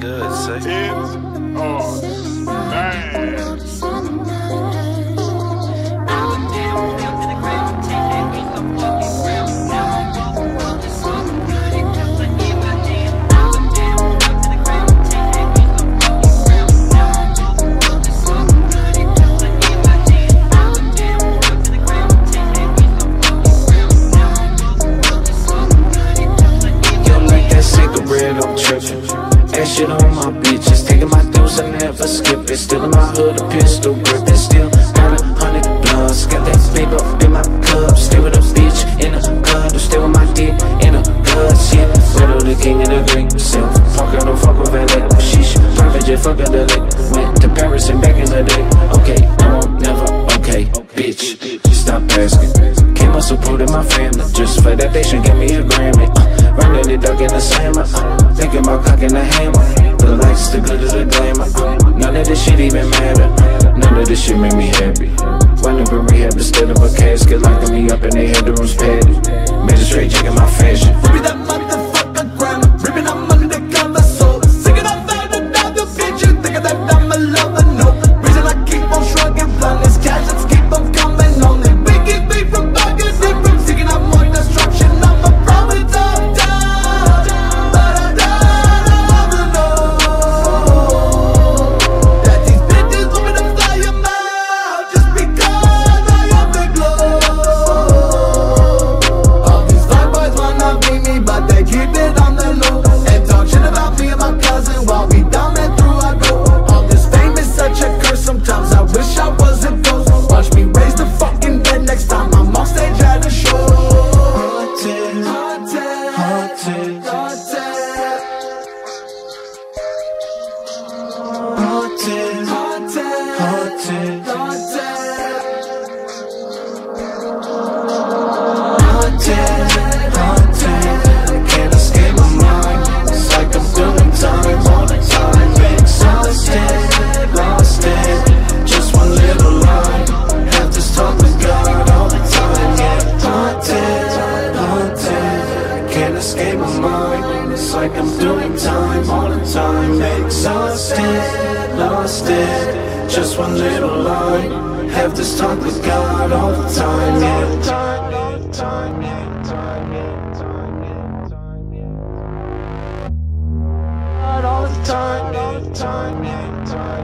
do it, say. It's man. I'm trippin'. That shit on my bitches. Taking my dose and never skip it. Still in my hood, a pistol grippin'. Still got 100 blunts. Got that paper in my cup. Stay with a bitch in a club. Stay with my dick in a guts. Yeah, Riddle the king of the drink self. Fuck, I don't fuck with LA. Sheesh, private jet, fuck a delay. Went to Paris and back in the day. Okay, I won't never, okay, bitch. Stop asking. Came up supporting my family. Just for that they should give me a Grammy. Running the duck in the slammer. Thinking about cocking the hammer. The lights, the glitter, the glamour. None of this shit even matter. None of this shit make me happy. Wound up in rehab instead of a casket. Locking me up and they had the rooms padded. Magistrate checking my fashion. Ripping that motherfucker grammar. Ripping I'm undercover soul. Singing I'm bad another bitch. You think that I'm a lover? No. Reason I keep on shrugging. Blunt is cash, let's keep on coming. Only biggie beat from bugging. Different singing I'm more destruction. I'm a prophet of doubt. But I don't know that these bitches want me to fly them out just because I have the glow. All these fly boys wanna be me, but they keep it on the low and talk shit about me and my cousin while we down and through I go. All this fame is such a curse. Sometimes I wish I was a ghost. Watch me raise the fucking dead next time I'm on stage at a show. Haunted, haunted, haunted, haunted, haunted, haunted, haunted, haunted. Can't escape my mind. It's like I'm doing time all the time. Exhausted, lost it. Just one little line. Have to talk with God all the time. Yeah, haunted, haunted. Can't escape my mind. It's like I'm doing time all the time. Exhausted, lost it. Just one little line. Have this talk with God all the time. Yeah. All the time, all the time, all the time.